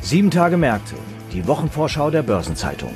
7 Tage Märkte, die Wochenvorschau der Börsenzeitung.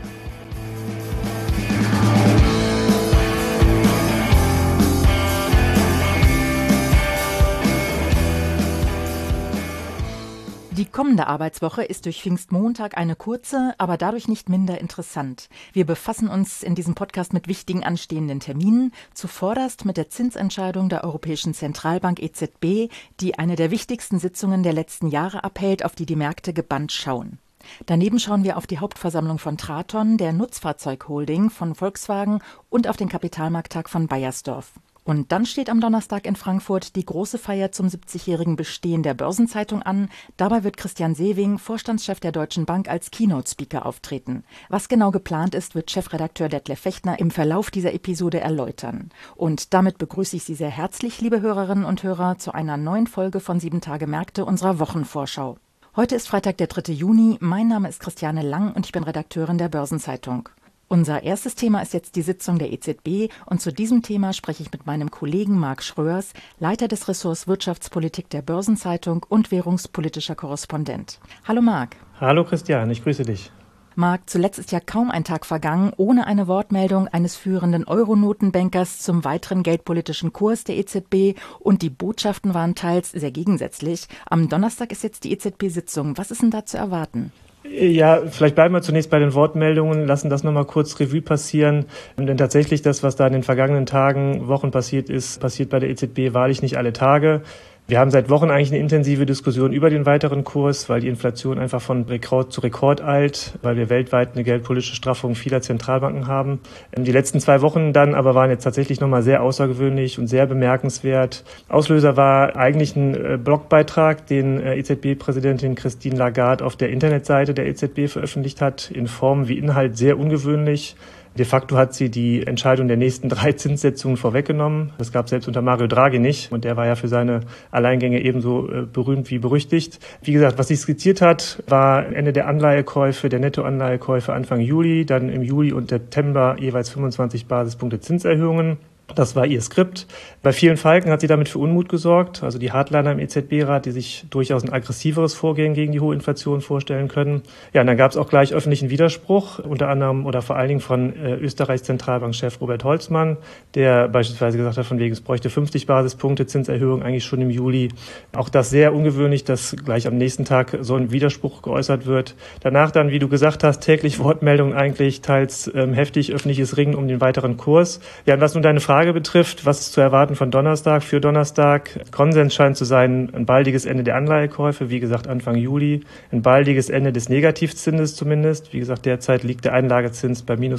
Die kommende Arbeitswoche ist durch Pfingstmontag eine kurze, aber dadurch nicht minder interessant. Wir befassen uns in diesem Podcast mit wichtigen anstehenden Terminen, zuvorderst mit der Zinsentscheidung der Europäischen Zentralbank EZB, die eine der wichtigsten Sitzungen der letzten Jahre abhält, auf die die Märkte gebannt schauen. Daneben schauen wir auf die Hauptversammlung von Traton, der Nutzfahrzeugholding von Volkswagen, und auf den Kapitalmarkttag von Beiersdorf. Und dann steht am Donnerstag in Frankfurt die große Feier zum 70-jährigen Bestehen der Börsenzeitung an. Dabei wird Christian Sewing, Vorstandschef der Deutschen Bank, als Keynote-Speaker auftreten. Was genau geplant ist, wird Chefredakteur Detlef Fechtner im Verlauf dieser Episode erläutern. Und damit begrüße ich Sie sehr herzlich, liebe Hörerinnen und Hörer, zu einer neuen Folge von 7 Tage Märkte, unserer Wochenvorschau. Heute ist Freitag, der 3. Juni. Mein Name ist Christiane Lang und ich bin Redakteurin der Börsenzeitung. Unser erstes Thema ist jetzt die Sitzung der EZB und zu diesem Thema spreche ich mit meinem Kollegen Marc Schröers, Leiter des Ressorts Wirtschaftspolitik der Börsenzeitung und währungspolitischer Korrespondent. Hallo Marc. Hallo Christian, ich grüße dich. Marc, zuletzt ist ja kaum ein Tag vergangen, ohne eine Wortmeldung eines führenden Euronotenbankers zum weiteren geldpolitischen Kurs der EZB, und die Botschaften waren teils sehr gegensätzlich. Am Donnerstag ist jetzt die EZB-Sitzung. Was ist denn da zu erwarten? Ja, vielleicht bleiben wir zunächst bei den Wortmeldungen, lassen das nochmal kurz Revue passieren. Denn tatsächlich das, was da in den vergangenen Tagen, Wochen passiert ist, passiert bei der EZB wahrlich nicht alle Tage. Wir haben seit Wochen eigentlich eine intensive Diskussion über den weiteren Kurs, weil die Inflation einfach von Rekord zu Rekord eilt, weil wir weltweit eine geldpolitische Straffung vieler Zentralbanken haben. Die letzten 2 Wochen dann aber waren jetzt tatsächlich nochmal sehr außergewöhnlich und sehr bemerkenswert. Auslöser war eigentlich ein Blogbeitrag, den EZB-Präsidentin Christine Lagarde auf der Internetseite der EZB veröffentlicht hat, in Form wie Inhalt sehr ungewöhnlich. De facto hat sie die Entscheidung der nächsten 3 Zinssetzungen vorweggenommen. Das gab es selbst unter Mario Draghi nicht. Und der war ja für seine Alleingänge ebenso berühmt wie berüchtigt. Wie gesagt, was sie skizziert hat, war Ende der Anleihekäufe, der Nettoanleihekäufe Anfang Juli, dann im Juli und September jeweils 25 Basispunkte Zinserhöhungen. Das war ihr Skript. Bei vielen Falken hat sie damit für Unmut gesorgt. Also die Hardliner im EZB-Rat, die sich durchaus ein aggressiveres Vorgehen gegen die hohe Inflation vorstellen können. Ja, und dann gab es auch gleich öffentlichen Widerspruch, unter anderem oder vor allen Dingen von Österreichs Zentralbankchef Robert Holzmann, der beispielsweise gesagt hat, von wegen es bräuchte 50 Basispunkte Zinserhöhung eigentlich schon im Juli. Auch das sehr ungewöhnlich, dass gleich am nächsten Tag so ein Widerspruch geäußert wird. Danach dann, wie du gesagt hast, täglich Wortmeldungen eigentlich, teils heftig öffentliches Ringen um den weiteren Kurs. Ja, und was nun deine Frage betrifft, was ist zu erwarten von Donnerstag? Für Donnerstag, Konsens scheint zu sein, ein baldiges Ende der Anleihekäufe, wie gesagt Anfang Juli, ein baldiges Ende des Negativzinses zumindest. Wie gesagt, derzeit liegt der Einlagezins bei minus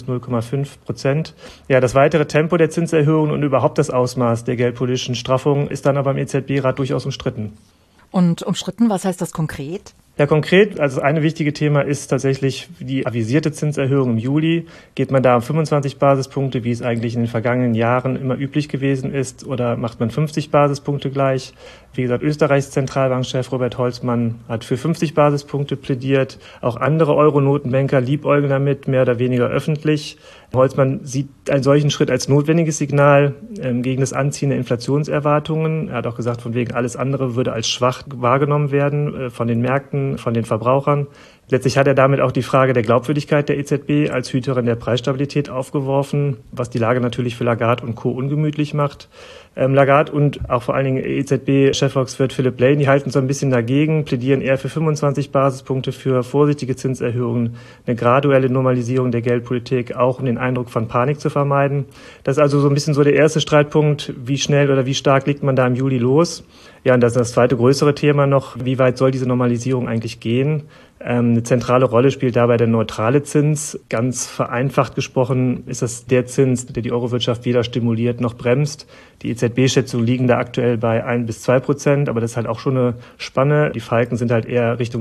0,5%. Ja, das weitere Tempo der Zinserhöhungen und überhaupt das Ausmaß der geldpolitischen Straffung ist dann aber im EZB-Rat durchaus umstritten. Und umstritten, was heißt das konkret? Ja, konkret, also eine wichtige Thema ist tatsächlich die avisierte Zinserhöhung im Juli. Geht man da um 25 Basispunkte, wie es eigentlich in den vergangenen Jahren immer üblich gewesen ist, oder macht man 50 Basispunkte gleich? Wie gesagt, Österreichs Zentralbankchef Robert Holzmann hat für 50 Basispunkte plädiert. Auch andere Euronotenbanker liebäugeln damit, mehr oder weniger öffentlich. Holzmann sieht einen solchen Schritt als notwendiges Signal gegen das Anziehen der Inflationserwartungen. Er hat auch gesagt, von wegen alles andere würde als schwach wahrgenommen werden von den Märkten, von den Verbrauchern. Letztlich hat er damit auch die Frage der Glaubwürdigkeit der EZB als Hüterin der Preisstabilität aufgeworfen, was die Lage natürlich für Lagarde und Co. ungemütlich macht. Lagarde und auch vor allen Dingen EZB-Chefvolkswirt Philip Lane, die halten so ein bisschen dagegen, plädieren eher für 25 Basispunkte, für vorsichtige Zinserhöhungen, eine graduelle Normalisierung der Geldpolitik, auch um den Eindruck von Panik zu vermeiden. Das ist also so ein bisschen so der erste Streitpunkt, wie schnell oder wie stark legt man da im Juli los? Ja, und das ist das zweite größere Thema noch, wie weit soll diese Normalisierung eigentlich gehen? Eine zentrale Rolle spielt dabei der neutrale Zins. Ganz vereinfacht gesprochen ist das der Zins, der die Eurowirtschaft weder stimuliert noch bremst. Die EZB-Schätzungen liegen da aktuell bei 1-2%, aber das ist halt auch schon eine Spanne. Die Falken sind halt eher Richtung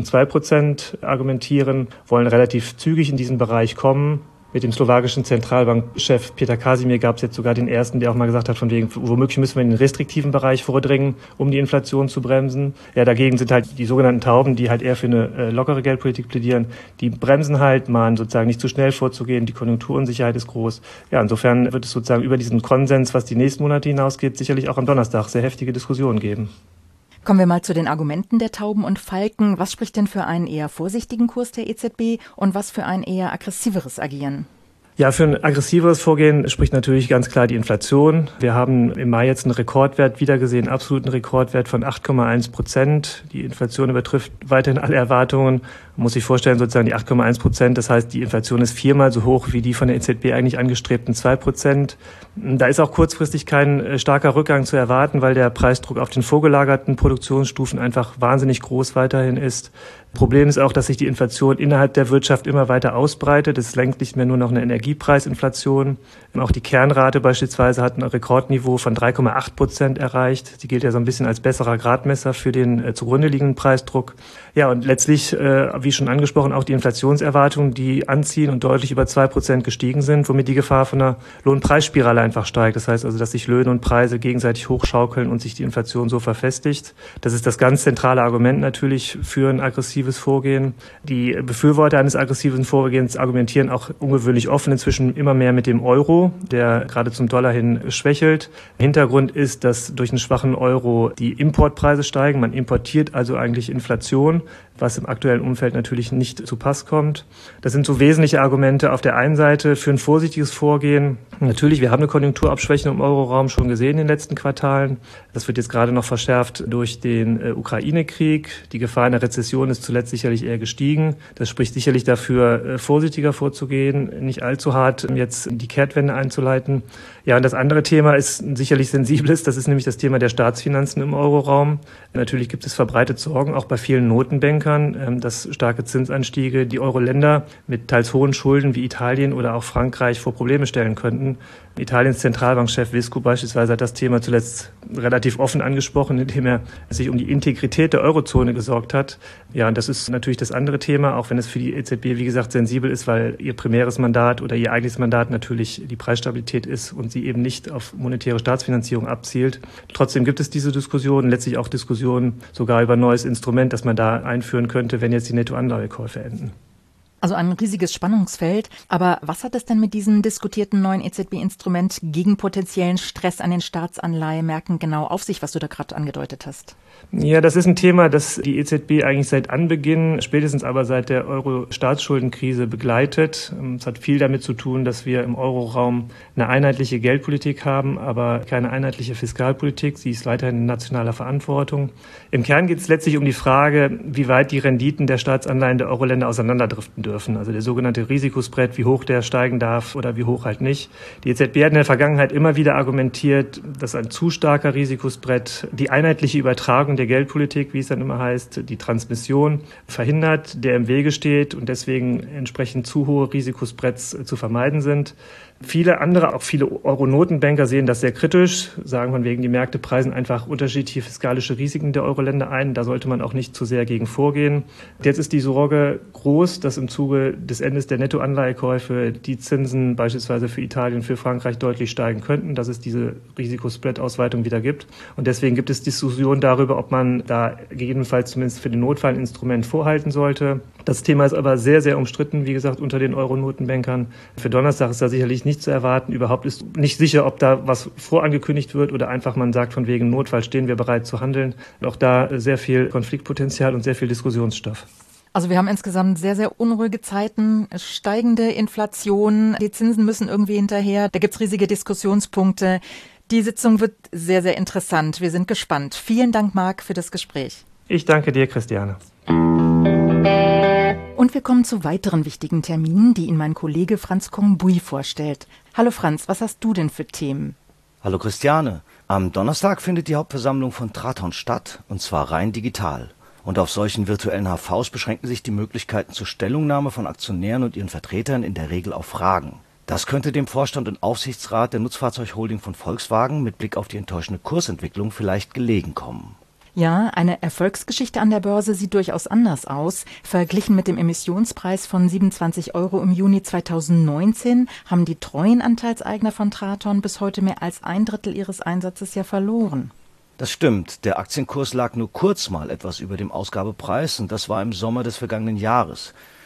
2% argumentieren, wollen relativ zügig in diesen Bereich kommen. Mit dem slowakischen Zentralbankchef Peter Kasimir gab es jetzt sogar den ersten, der auch mal gesagt hat, von wegen, womöglich müssen wir in den restriktiven Bereich vordringen, um die Inflation zu bremsen. Ja, dagegen sind halt die sogenannten Tauben, die halt eher für eine lockere Geldpolitik plädieren, die bremsen halt, man sozusagen nicht zu schnell vorzugehen, die Konjunkturunsicherheit ist groß. Ja, insofern wird es sozusagen über diesen Konsens, was die nächsten Monate hinausgeht, sicherlich auch am Donnerstag sehr heftige Diskussionen geben. Kommen wir mal zu den Argumenten der Tauben und Falken. Was spricht denn für einen eher vorsichtigen Kurs der EZB und was für ein eher aggressiveres Agieren? Ja, für ein aggressiveres Vorgehen spricht natürlich ganz klar die Inflation. Wir haben im Mai jetzt einen Rekordwert wiedergesehen, absoluten Rekordwert von 8,1%. Die Inflation übertrifft weiterhin alle Erwartungen. Man muss sich vorstellen, sozusagen die 8,1%. Das heißt, die Inflation ist viermal so hoch wie die von der EZB eigentlich angestrebten 2%. Da ist auch kurzfristig kein starker Rückgang zu erwarten, weil der Preisdruck auf den vorgelagerten Produktionsstufen einfach wahnsinnig groß weiterhin ist. Problem ist auch, dass sich die Inflation innerhalb der Wirtschaft immer weiter ausbreitet. Es längst nicht mehr nur noch eine Energiepreisinflation. Auch die Kernrate beispielsweise hat ein Rekordniveau von 3,8% erreicht. Sie gilt ja so ein bisschen als besserer Gradmesser für den zugrunde liegenden Preisdruck. Ja, und letztlich, wie schon angesprochen, auch die Inflationserwartungen, die anziehen und deutlich über 2% gestiegen sind, womit die Gefahr von einer Lohnpreisspirale einfach steigt. Das heißt also, dass sich Löhne und Preise gegenseitig hochschaukeln und sich die Inflation so verfestigt. Das ist das ganz zentrale Argument natürlich für ein aggressives Vorgehen. Die Befürworter eines aggressiven Vorgehens argumentieren auch ungewöhnlich offen inzwischen immer mehr mit dem Euro, der gerade zum Dollar hin schwächelt. Hintergrund ist, dass durch einen schwachen Euro die Importpreise steigen. Man importiert also eigentlich Inflation, was im aktuellen Umfeld natürlich nicht zu Pass kommt. Das sind so wesentliche Argumente auf der einen Seite für ein vorsichtiges Vorgehen. Natürlich, wir haben eine Konjunkturabschwächung im Euroraum schon gesehen in den letzten Quartalen. Das wird jetzt gerade noch verschärft durch den Ukraine-Krieg. Die Gefahr einer Rezession ist zuletzt sicherlich eher gestiegen. Das spricht sicherlich dafür, vorsichtiger vorzugehen, nicht allzu hart jetzt die Kehrtwende einzuleiten. Ja, und das andere Thema ist sicherlich sensibles. Das ist nämlich das Thema der Staatsfinanzen im Euroraum. Natürlich gibt es verbreitet Sorgen, auch bei vielen Notenbankern, dass starke Zinsanstiege die Euro-Länder mit teils hohen Schulden wie Italien oder auch Frankreich vor Probleme stellen könnten. Italiens Zentralbankchef Visco beispielsweise hat das Thema zuletzt relativ offen angesprochen, indem er sich um die Integrität der Eurozone gesorgt hat. Ja, und das ist natürlich das andere Thema, auch wenn es für die EZB, wie gesagt, sensibel ist, weil ihr primäres Mandat oder ihr eigentliches Mandat natürlich die Preisstabilität ist und sie eben nicht auf monetäre Staatsfinanzierung abzielt. Trotzdem gibt es diese Diskussion, letztlich auch Diskussionen sogar über ein neues Instrument, das man da einführen könnte, wenn jetzt die Nettoanleihekäufe enden. Also ein riesiges Spannungsfeld. Aber was hat es denn mit diesem diskutierten neuen EZB-Instrument gegen potenziellen Stress an den Staatsanleihemärkten genau auf sich, was du da gerade angedeutet hast? Ja, das ist ein Thema, das die EZB eigentlich seit Anbeginn, spätestens aber seit der Euro-Staatsschuldenkrise begleitet. Es hat viel damit zu tun, dass wir im Euroraum eine einheitliche Geldpolitik haben, aber keine einheitliche Fiskalpolitik. Sie ist weiterhin in nationaler Verantwortung. Im Kern geht es letztlich um die Frage, wie weit die Renditen der Staatsanleihen der Euro-Länder auseinanderdriften dürfen. Also der sogenannte Risikospread, wie hoch der steigen darf oder wie hoch halt nicht. Die EZB hat in der Vergangenheit immer wieder argumentiert, dass ein zu starker Risikospread die einheitliche Übertragung der Geldpolitik, wie es dann immer heißt, die Transmission verhindert, der im Wege steht und deswegen entsprechend zu hohe Risikospreads zu vermeiden sind. Viele andere, auch viele Euro-Notenbanker sehen das sehr kritisch, sagen von wegen, die Märkte preisen einfach unterschiedliche fiskalische Risiken der Euro-Länder ein. Da sollte man auch nicht zu sehr gegen vorgehen. Jetzt ist die Sorge groß, dass im Zuge des Endes der Nettoanleihekäufe die Zinsen beispielsweise für Italien, für Frankreich deutlich steigen könnten, dass es diese Risikospread-Ausweitung wieder gibt. Und deswegen gibt es Diskussionen darüber, ob man da gegebenenfalls zumindest für den Notfall ein Instrument vorhalten sollte. Das Thema ist aber sehr, sehr umstritten, wie gesagt, unter den Euro-Notenbankern. Für Donnerstag ist da sicherlich nicht zu erwarten. Überhaupt ist nicht sicher, ob da was vorangekündigt wird oder einfach man sagt, von wegen Notfall stehen wir bereit zu handeln. Auch da sehr viel Konfliktpotenzial und sehr viel Diskussionsstoff. Also wir haben insgesamt sehr, sehr unruhige Zeiten, steigende Inflation, die Zinsen müssen irgendwie hinterher, da gibt's riesige Diskussionspunkte. Die Sitzung wird sehr, sehr interessant. Wir sind gespannt. Vielen Dank, Marc, für das Gespräch. Ich danke dir, Christiane. Und wir kommen zu weiteren wichtigen Terminen, die Ihnen mein Kollege Franz Kongbui vorstellt. Hallo Franz, was hast du denn für Themen? Hallo Christiane. Am Donnerstag findet die Hauptversammlung von Traton statt, und zwar rein digital. Und auf solchen virtuellen HVs beschränken sich die Möglichkeiten zur Stellungnahme von Aktionären und ihren Vertretern in der Regel auf Fragen. Das könnte dem Vorstand und Aufsichtsrat der Nutzfahrzeugholding von Volkswagen mit Blick auf die enttäuschende Kursentwicklung vielleicht gelegen kommen. Ja, eine Erfolgsgeschichte an der Börse sieht durchaus anders aus. Verglichen mit dem Emissionspreis von 27 € im Juni 2019 haben die treuen Anteilseigner von Traton bis heute mehr als 1/3 ihres Einsatzes ja verloren. Das stimmt, der Aktienkurs lag nur kurz mal etwas über dem Ausgabepreis und das war im Sommer des vergangenen Jahres.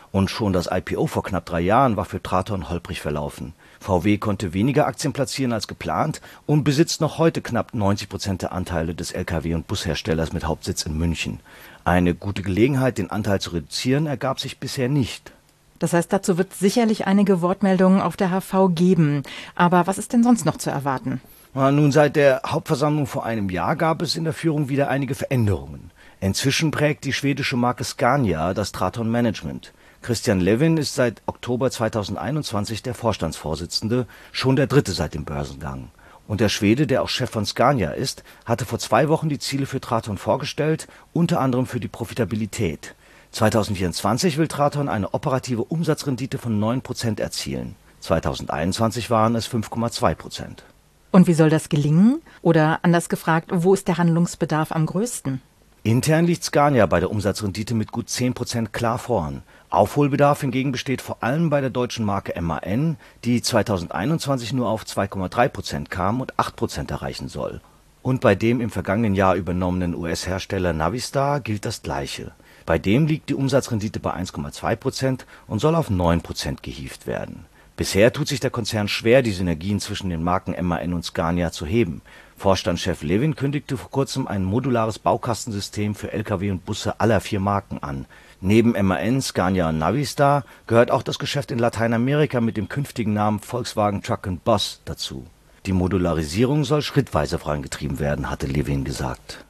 Und schon das IPO vor knapp 3 Jahren war für Traton holprig verlaufen. VW konnte weniger Aktien platzieren als geplant und besitzt noch heute knapp 90% der Anteile des Lkw- und Busherstellers mit Hauptsitz in München. Eine gute Gelegenheit, den Anteil zu reduzieren, ergab sich bisher nicht. Das heißt, dazu wird sicherlich einige Wortmeldungen auf der HV geben. Aber was ist denn sonst noch zu erwarten? Nun, seit der Hauptversammlung vor einem Jahr gab es in der Führung wieder einige Veränderungen. Inzwischen prägt die schwedische Marke Scania das Traton-Management. Christian Levin ist seit Oktober 2021 der Vorstandsvorsitzende, schon der dritte seit dem Börsengang. Und der Schwede, der auch Chef von Scania ist, hatte vor 2 Wochen die Ziele für Traton vorgestellt, unter anderem für die Profitabilität. 2024 will Traton eine operative Umsatzrendite von 9% erzielen. 2021 waren es 5,2%. Und wie soll das gelingen? Oder anders gefragt, wo ist der Handlungsbedarf am größten? Intern liegt Scania bei der Umsatzrendite mit gut 10% klar vorn. Aufholbedarf hingegen besteht vor allem bei der deutschen Marke MAN, die 2021 nur auf 2,3% kam und 8% erreichen soll. Und bei dem im vergangenen Jahr übernommenen US-Hersteller Navistar gilt das Gleiche. Bei dem liegt die Umsatzrendite bei 1,2% und soll auf 9% gehievt werden. Bisher tut sich der Konzern schwer, die Synergien zwischen den Marken MAN und Scania zu heben. Vorstandschef Levin kündigte vor kurzem ein modulares Baukastensystem für Lkw und Busse aller 4 Marken an. Neben MAN, Scania und Navistar gehört auch das Geschäft in Lateinamerika mit dem künftigen Namen Volkswagen Truck & Bus dazu. Die Modularisierung soll schrittweise vorangetrieben werden, hatte Levin gesagt.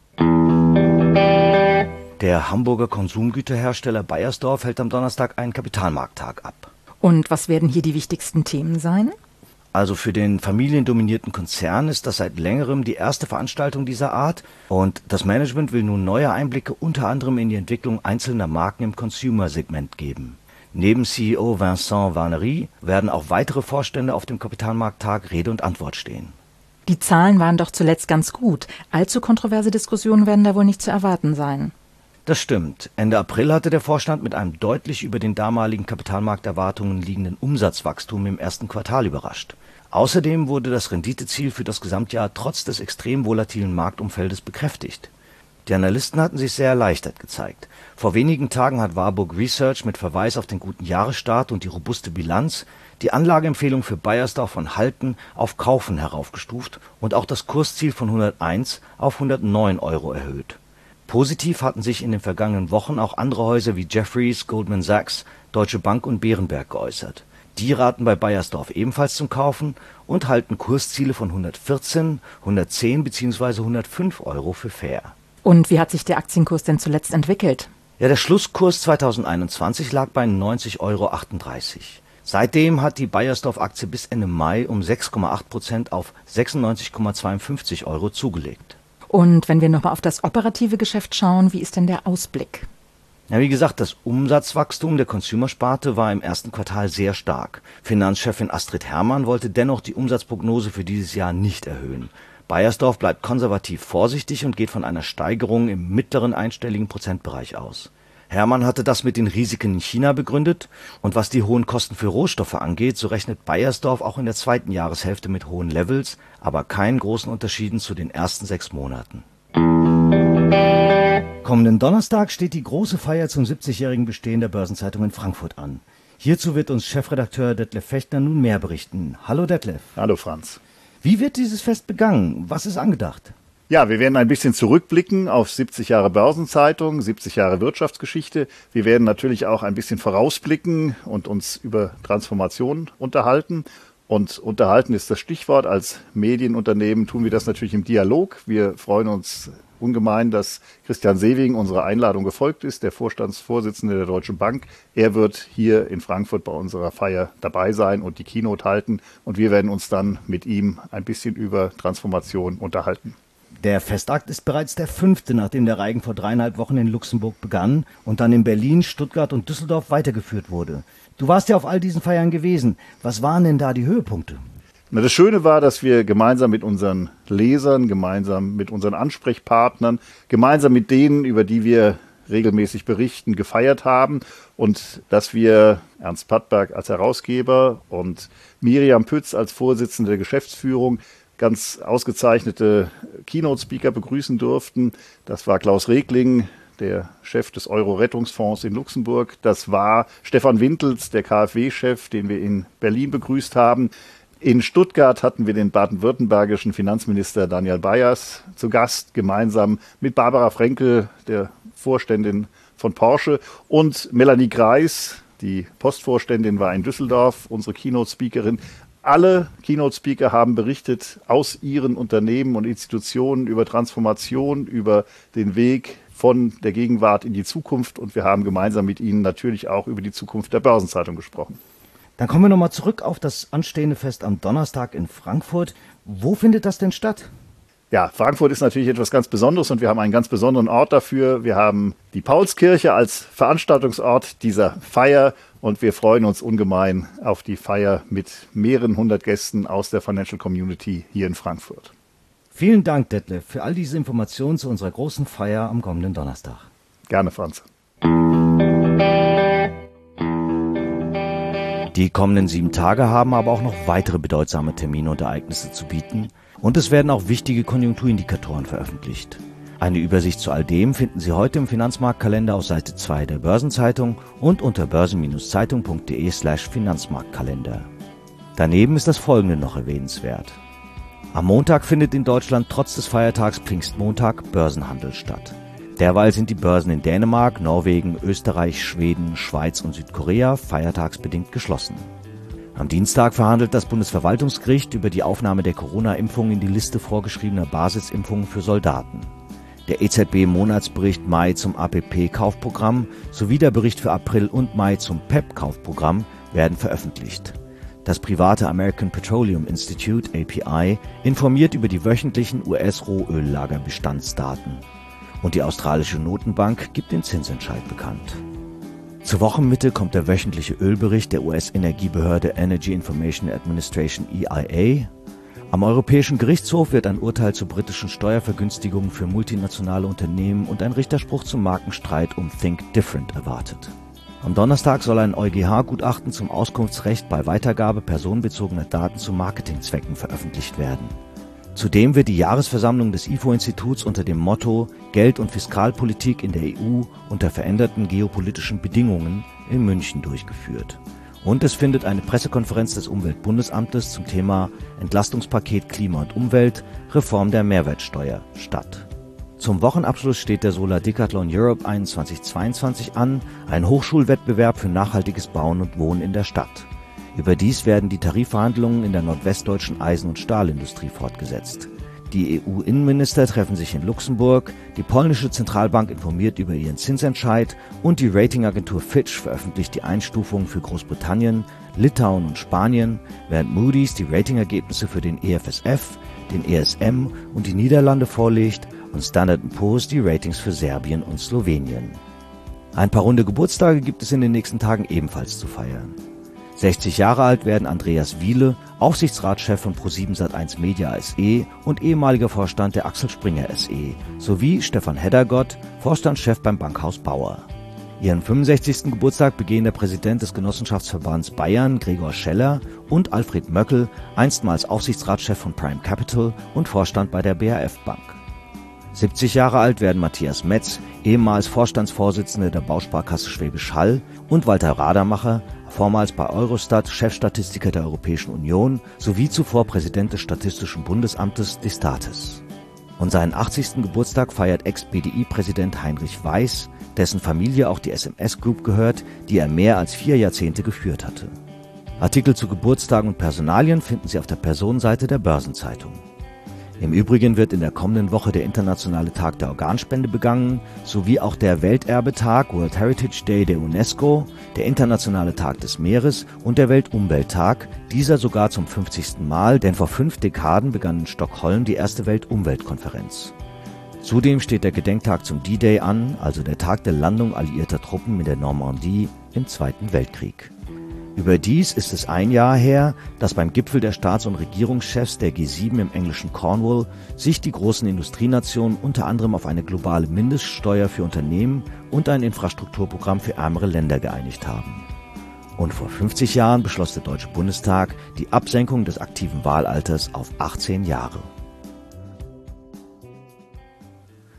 Der Hamburger Konsumgüterhersteller Beiersdorf hält am Donnerstag einen Kapitalmarkttag ab. Und was werden hier die wichtigsten Themen sein? Also für den familiendominierten Konzern ist das seit längerem die erste Veranstaltung dieser Art und das Management will nun neue Einblicke unter anderem in die Entwicklung einzelner Marken im Consumer-Segment geben. Neben CEO Vincent Warnery werden auch weitere Vorstände auf dem Kapitalmarkttag Rede und Antwort stehen. Die Zahlen waren doch zuletzt ganz gut. Allzu kontroverse Diskussionen werden da wohl nicht zu erwarten sein. Das stimmt. Ende April hatte der Vorstand mit einem deutlich über den damaligen Kapitalmarkterwartungen liegenden Umsatzwachstum im ersten Quartal überrascht. Außerdem wurde das Renditeziel für das Gesamtjahr trotz des extrem volatilen Marktumfeldes bekräftigt. Die Analysten hatten sich sehr erleichtert gezeigt. Vor wenigen Tagen hat Warburg Research mit Verweis auf den guten Jahresstart und die robuste Bilanz die Anlageempfehlung für Beiersdorf von Halten auf Kaufen heraufgestuft und auch das Kursziel von 101 auf 109 € erhöht. Positiv hatten sich in den vergangenen Wochen auch andere Häuser wie Jefferies, Goldman Sachs, Deutsche Bank und Berenberg geäußert. Die raten bei Beiersdorf ebenfalls zum Kaufen und halten Kursziele von 114, 110 bzw. 105 € für fair. Und wie hat sich der Aktienkurs denn zuletzt entwickelt? Ja, der Schlusskurs 2021 lag bei 90,38 €. Seitdem hat die Beiersdorf-Aktie bis Ende Mai um 6,8% auf 96,52 € zugelegt. Und wenn wir nochmal auf das operative Geschäft schauen, wie ist denn der Ausblick? Ja, wie gesagt, das Umsatzwachstum der Consumer-Sparte war im ersten Quartal sehr stark. Finanzchefin Astrid Hermann wollte dennoch die Umsatzprognose für dieses Jahr nicht erhöhen. Beiersdorf bleibt konservativ vorsichtig und geht von einer Steigerung im mittleren einstelligen Prozentbereich aus. Hermann hatte das mit den Risiken in China begründet und was die hohen Kosten für Rohstoffe angeht, so rechnet Beiersdorf auch in der zweiten Jahreshälfte mit hohen Levels, aber keinen großen Unterschieden zu den ersten 6 Monaten. Kommenden Donnerstag steht die große Feier zum 70-jährigen Bestehen der Börsenzeitung in Frankfurt an. Hierzu wird uns Chefredakteur Detlef Fechtner nun mehr berichten. Hallo Detlef. Hallo Franz. Wie wird dieses Fest begangen? Was ist angedacht? Ja, wir werden ein bisschen zurückblicken auf 70 Jahre Börsenzeitung, 70 Jahre Wirtschaftsgeschichte. Wir werden natürlich auch ein bisschen vorausblicken und uns über Transformation unterhalten. Und unterhalten ist das Stichwort. Als Medienunternehmen tun wir das natürlich im Dialog. Wir freuen uns ungemein, dass Christian Sewing unserer Einladung gefolgt ist, der Vorstandsvorsitzende der Deutschen Bank. Er wird hier in Frankfurt bei unserer Feier dabei sein und die Keynote halten. Und wir werden uns dann mit ihm ein bisschen über Transformation unterhalten. Der Festakt ist bereits der 5., nachdem der Reigen vor 3,5 Wochen in Luxemburg begann und dann in Berlin, Stuttgart und Düsseldorf weitergeführt wurde. Du warst ja auf all diesen Feiern gewesen. Was waren denn da die Höhepunkte? Na, das Schöne war, dass wir gemeinsam mit unseren Lesern, gemeinsam mit unseren Ansprechpartnern, gemeinsam mit denen, über die wir regelmäßig berichten, gefeiert haben und dass wir Ernst Pattberg als Herausgeber und Miriam Pütz als Vorsitzende der Geschäftsführung ganz ausgezeichnete Keynote-Speaker begrüßen durften. Das war Klaus Regling, der Chef des Euro-Rettungsfonds in Luxemburg. Das war Stefan Wintels, der KfW-Chef, den wir in Berlin begrüßt haben. In Stuttgart hatten wir den baden-württembergischen Finanzminister Daniel Bayers zu Gast, gemeinsam mit Barbara Frenkel, der Vorständin von Porsche, und Melanie Greis, die Postvorständin, war in Düsseldorf, unsere Keynote-Speakerin. Alle Keynote-Speaker haben berichtet aus ihren Unternehmen und Institutionen über Transformation, über den Weg von der Gegenwart in die Zukunft, und wir haben gemeinsam mit ihnen natürlich auch über die Zukunft der Börsenzeitung gesprochen. Dann kommen wir nochmal zurück auf das anstehende Fest am Donnerstag in Frankfurt. Wo findet das denn statt? Ja, Frankfurt ist natürlich etwas ganz Besonderes und wir haben einen ganz besonderen Ort dafür. Wir haben die Paulskirche als Veranstaltungsort dieser Feier und wir freuen uns ungemein auf die Feier mit mehreren hundert Gästen aus der Financial Community hier in Frankfurt. Vielen Dank, Detlef, für all diese Informationen zu unserer großen Feier am kommenden Donnerstag. Gerne, Franz. Die kommenden 7 Tage haben aber auch noch weitere bedeutsame Termine und Ereignisse zu bieten und es werden auch wichtige Konjunkturindikatoren veröffentlicht. Eine Übersicht zu all dem finden Sie heute im Finanzmarktkalender auf Seite 2 der Börsenzeitung und unter börsen-zeitung.de/Finanzmarktkalender. Daneben ist das Folgende noch erwähnenswert. Am Montag findet in Deutschland trotz des Feiertags Pfingstmontag Börsenhandel statt. Derweil sind die Börsen in Dänemark, Norwegen, Österreich, Schweden, Schweiz und Südkorea feiertagsbedingt geschlossen. Am Dienstag verhandelt das Bundesverwaltungsgericht über die Aufnahme der Corona-Impfung in die Liste vorgeschriebener Basisimpfungen für Soldaten. Der EZB-Monatsbericht Mai zum APP-Kaufprogramm sowie der Bericht für April und Mai zum PEP-Kaufprogramm werden veröffentlicht. Das private American Petroleum Institute, API, informiert über die wöchentlichen US-Rohöllagerbestandsdaten. Und die australische Notenbank gibt den Zinsentscheid bekannt. Zur Wochenmitte kommt der wöchentliche Ölbericht der US-Energiebehörde Energy Information Administration EIA. Am Europäischen Gerichtshof wird ein Urteil zu britischen Steuervergünstigungen für multinationale Unternehmen und ein Richterspruch zum Markenstreit um Think Different erwartet. Am Donnerstag soll ein EuGH-Gutachten zum Auskunftsrecht bei Weitergabe personenbezogener Daten zu Marketingzwecken veröffentlicht werden. Zudem wird die Jahresversammlung des IFO-Instituts unter dem Motto Geld- und Fiskalpolitik in der EU unter veränderten geopolitischen Bedingungen in München durchgeführt. Und es findet eine Pressekonferenz des Umweltbundesamtes zum Thema Entlastungspaket Klima und Umwelt, Reform der Mehrwertsteuer statt. Zum Wochenabschluss steht der Solar Decathlon Europe 21/22 an, ein Hochschulwettbewerb für nachhaltiges Bauen und Wohnen in der Stadt. Überdies werden die Tarifverhandlungen in der nordwestdeutschen Eisen- und Stahlindustrie fortgesetzt. Die EU-Innenminister treffen sich in Luxemburg, die polnische Zentralbank informiert über ihren Zinsentscheid und die Ratingagentur Fitch veröffentlicht die Einstufungen für Großbritannien, Litauen und Spanien, während Moody's die Ratingergebnisse für den EFSF, den ESM und die Niederlande vorlegt und Standard & Poor's die Ratings für Serbien und Slowenien. Ein paar runde Geburtstage gibt es in den nächsten Tagen ebenfalls zu feiern. 60 Jahre alt werden Andreas Wiele, Aufsichtsratschef von ProSiebenSat.1 Media SE und ehemaliger Vorstand der Axel Springer SE, sowie Stefan Heddergott, Vorstandschef beim Bankhaus Bauer. Ihren 65. Geburtstag begehen der Präsident des Genossenschaftsverbands Bayern, Gregor Scheller, und Alfred Möckel, einstmals Aufsichtsratschef von Prime Capital und Vorstand bei der BAF Bank. 70 Jahre alt werden Matthias Metz, ehemals Vorstandsvorsitzender der Bausparkasse Schwäbisch Hall, und Walter Radermacher, vormals bei Eurostat Chefstatistiker der Europäischen Union sowie zuvor Präsident des Statistischen Bundesamtes Destatis. Und seinen 80. Geburtstag feiert Ex-BDI-Präsident Heinrich Weiß, dessen Familie auch die SMS Group gehört, die er mehr als 4 Jahrzehnte geführt hatte. Artikel zu Geburtstagen und Personalien finden Sie auf der Personenseite der Börsenzeitung. Im Übrigen wird in der kommenden Woche der Internationale Tag der Organspende begangen, sowie auch der Welterbetag World Heritage Day der UNESCO, der Internationale Tag des Meeres und der Weltumwelttag, dieser sogar zum 50. Mal, denn vor 5 Dekaden begann in Stockholm die erste Weltumweltkonferenz. Zudem steht der Gedenktag zum D-Day an, also der Tag der Landung alliierter Truppen in der Normandie im Zweiten Weltkrieg. Überdies ist es 1 Jahr her, dass beim Gipfel der Staats- und Regierungschefs der G7 im englischen Cornwall sich die großen Industrienationen unter anderem auf eine globale Mindeststeuer für Unternehmen und ein Infrastrukturprogramm für ärmere Länder geeinigt haben. Und vor 50 Jahren beschloss der Deutsche Bundestag die Absenkung des aktiven Wahlalters auf 18 Jahre.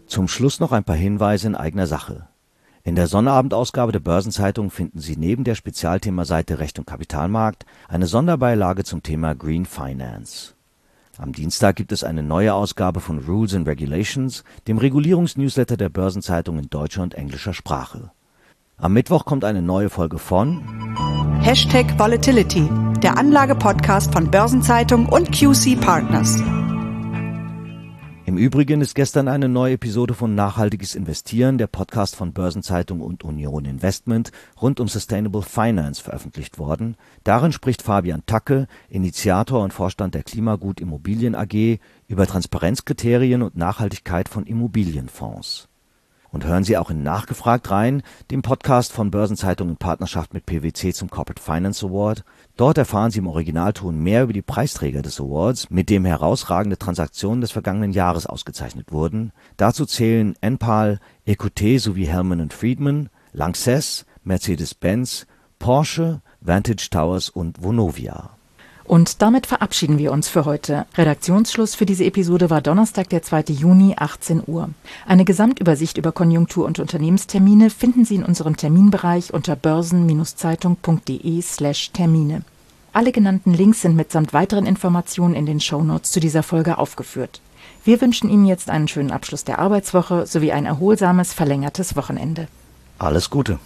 Zum Schluss noch ein paar Hinweise in eigener Sache. In der Sonnterabendausgabe der Börsenzeitung finden Sie neben der Spezialthemaseite Recht und Kapitalmarkt eine Sonderbeilage zum Thema Green Finance. Am Dienstag gibt es eine neue Ausgabe von Rules and Regulations, dem Regulierungsnewsletter der Börsenzeitung in deutscher und englischer Sprache. Am Mittwoch kommt eine neue Folge von #Volatility, der Anlage-Podcast von Börsenzeitung und QC Partners. Im Übrigen ist gestern eine neue Episode von Nachhaltiges Investieren, der Podcast von Börsenzeitung und Union Investment, rund um Sustainable Finance veröffentlicht worden. Darin spricht Fabian Tacke, Initiator und Vorstand der Klimagut Immobilien AG, über Transparenzkriterien und Nachhaltigkeit von Immobilienfonds. Und hören Sie auch in Nachgefragt rein, dem Podcast von Börsenzeitung in Partnerschaft mit PwC zum Corporate Finance Award. Dort erfahren Sie im Originalton mehr über die Preisträger des Awards, mit dem herausragende Transaktionen des vergangenen Jahres ausgezeichnet wurden. Dazu zählen Enpal, EQT sowie Hellman & Friedman, Lanxess, Mercedes-Benz, Porsche, Vantage Towers und Vonovia. Und damit verabschieden wir uns für heute. Redaktionsschluss für diese Episode war Donnerstag, der 2. Juni, 18 Uhr. Eine Gesamtübersicht über Konjunktur- und Unternehmenstermine finden Sie in unserem Terminbereich unter börsen-zeitung.de/Termine. Alle genannten Links sind mitsamt weiteren Informationen in den Shownotes zu dieser Folge aufgeführt. Wir wünschen Ihnen jetzt einen schönen Abschluss der Arbeitswoche sowie ein erholsames, verlängertes Wochenende. Alles Gute.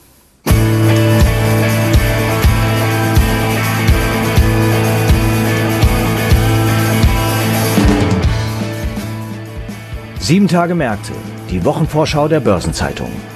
Sieben Tage Märkte, die Wochenvorschau der Börsenzeitung.